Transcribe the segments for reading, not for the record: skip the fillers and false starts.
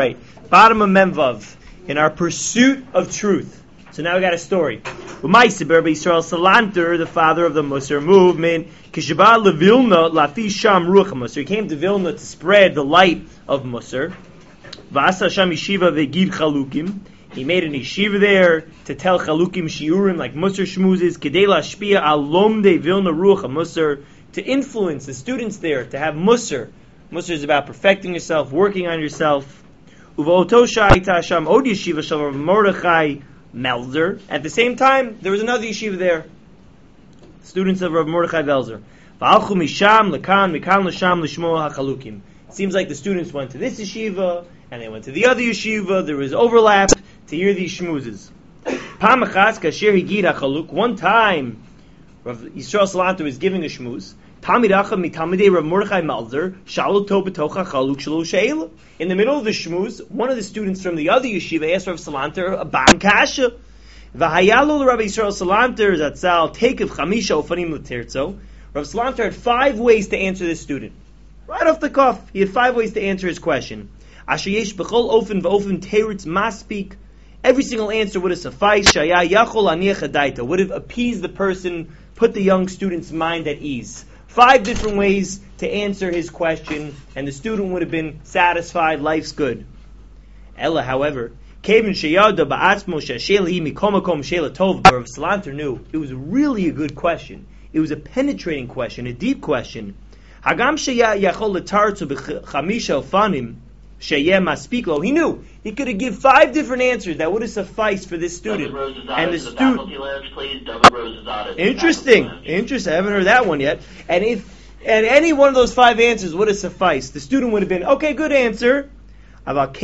right, bottom of Memvav, in our pursuit of truth. So now we got a story. Umaysiber Yisrael Salanter, the father of the Musar movement, Kishaba LeVilna Lafi Sham Ruach Musar. He came to Vilna to spread the light of Musar. Vasa Sham Yeshiva Vegid Chalukim. He made an yeshiva there to tell Chalukim Shiurim like Musar Shmuzes, Kedei Lashpia Alom De Vilna Ruach Musar, to influence the students there, to have Musar. Musar is about perfecting yourself, working on yourself. Uvoto Shaita Sham Od Yeshiva Shal Mordechai Melzer. At the same time, there was another yeshiva there, students of Rav Mordechai Melzer. V'alchu misham lekan mikan l'sham l'shmo hachalukim. It seems like the students went to this yeshiva and they went to the other yeshiva. There was overlap to hear these shmoozes. Pam achas kasher higid hachaluk. One time, Rav Yisrael Salanter was giving a shmooze. Talmid achad mitalmidei Rav Mordechai Melzer shalu to b'toch hachaluk shelo she'ela. In the middle of the shmooze, one of the students from the other yeshiva asked Rav Salanter a bam kasha. V'hayalo Rav Yisrael Salanter zatzal tekev chamisha ofanim l'tirtzo. Rav Salanter had 5 ways to answer this student. Right off the cuff, he had 5 ways to answer his question. Asher yesh b'chol ofen v'ofen teretz maspik. Every single answer would have sufficed. Shaya yachol aniach hadaita, would have appeased the person, put the young student's mind at ease. 5 different ways to answer his question, and the student would have been satisfied. Life's good. Ella, however, Kevin Sheyada ba'atzmo shashel hi mikomakom shela tov. Rav Salanter knew it was really a good question. It was a penetrating question, a deep question. Hagam sheya yachol letarzu b'chamisha ofanim sheyeh maspiklo. He knew he could have given 5 different answers that would have sufficed for this student. And the student, interesting. I haven't heard that one yet. And any one of those 5 answers would have sufficed, the student would have been, okay, good answer. Rav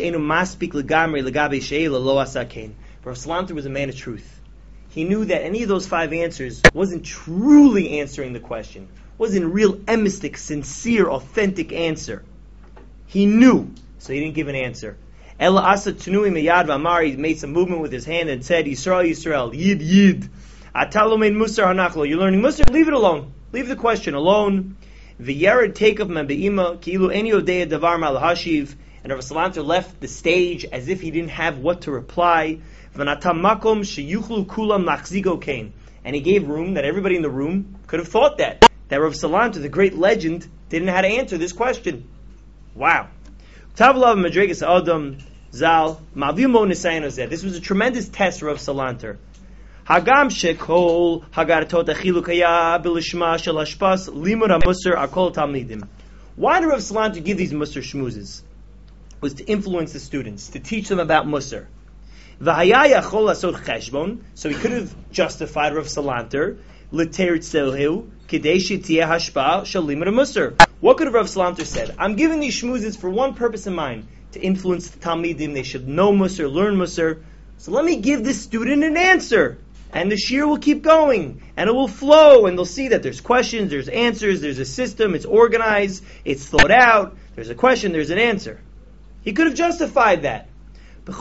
Salanter was a man of truth. He knew that any of those 5 answers wasn't truly answering the question, wasn't a real emistic, sincere, authentic answer. He knew, so he didn't give an answer. Ella asa tnui meyad v'amar, he made some movement with his hand and said, Yisrael, Yid. Atalomein musar hanachlo, you're learning musar, leave it alone. Leave the question alone. V'yered take of membe'ima, ki'ilu eni odea davar mal hashiv. And Rav Salanter left the stage as if he didn't have what to reply. V'natam makom sheyuchlu kulam lachzigo kain. And he gave room that everybody in the room could have thought that Rav Salanter, the great legend, didn't know how to answer this question. Wow. Tavlav Madregas Adam Zal Mavimo Nisayano. This was a tremendous test for Rav Salanter. Hagam Shekol Hagaratot Achilukaya Bilishma Shel Hashpas Limud HaMusar Akol Talmidim. Why did Rav Salanter give these Musar shmoozes? It was to influence the students, to teach them about Musar. V'haya Yachol Asot Cheshbon, so he could have justified Rav Salanter L'Terit Selhu Kidei Shetieh Hashpa Shel Limud HaMusar. What could Rav Salanter said? I'm giving these shmoozes for one purpose in mind, to influence the Talmidim. They should know Musar, learn Musar. So let me give this student an answer. And the shir will keep going, and it will flow, and they'll see that there's questions, there's answers, there's a system, it's organized, it's thought out, there's a question, there's an answer. He could have justified that. But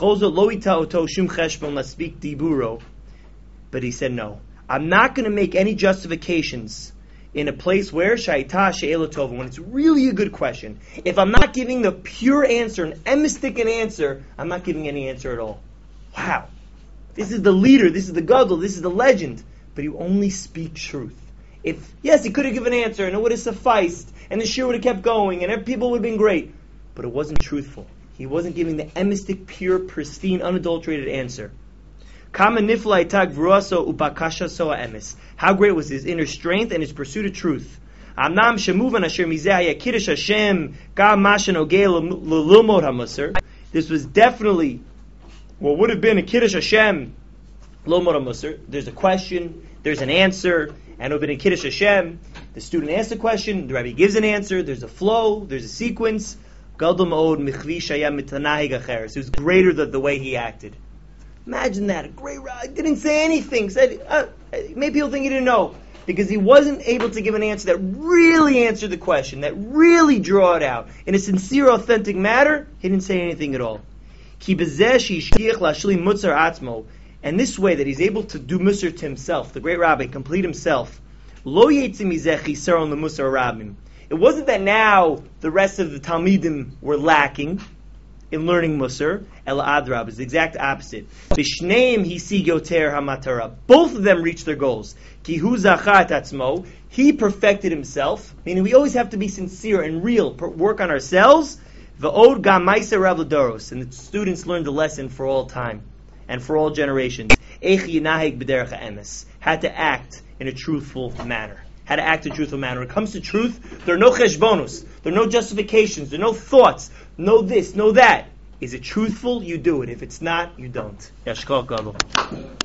he said, no, I'm not going to make any justifications in a place where Shaita She'ela Tova, when it's really a good question. If I'm not giving the pure answer, an emistic an answer, I'm not giving any answer at all. Wow. This is the leader, this is the gadol, this is the legend. But he only speaks truth. Yes, he could have given an answer and it would have sufficed, and the shir would have kept going, and people would have been great. But it wasn't truthful. He wasn't giving the emistic, pure, pristine, unadulterated answer. How great was his inner strength and his pursuit of truth. This was definitely what would have been a Kiddush Hashem, Lomod HaMusar. There's a question, there's an answer, and it would have been a Kiddush Hashem. The student asks a question, the Rabbi gives an answer, there's a flow, there's a sequence. Gadol Ma'od Michvi Shayam Mitanahig Acheres. It was greater than the way he acted. Imagine that, a great Rabbi, didn't say anything, said, maybe he'll think he didn't know, because he wasn't able to give an answer that really answered the question, that really drew it out. In a sincere, authentic manner, he didn't say anything at all. And this way that he's able to do Musar to himself, the great Rabbi, complete himself. It wasn't that now the rest of the Talmidim were lacking. in learning Musar. El Adrab is the exact opposite. Bishneim hisig yoter hamatara. Both of them reach their goals. Ki hu zachat atzmo. He perfected himself. Meaning we always have to be sincere and real. Work on ourselves. V'od gam ma'aser rav l'doros. And the students learned the lesson for all time and for all generations. Eich yinaheg b'derech ha'emes. Had to act in a truthful manner. How to act in a truthful manner. When it comes to truth, there are no cheshbonus. There are no justifications. There are no thoughts. No this, no that. Is it truthful? You do it. If it's not, you don't. Yashkol Gadol.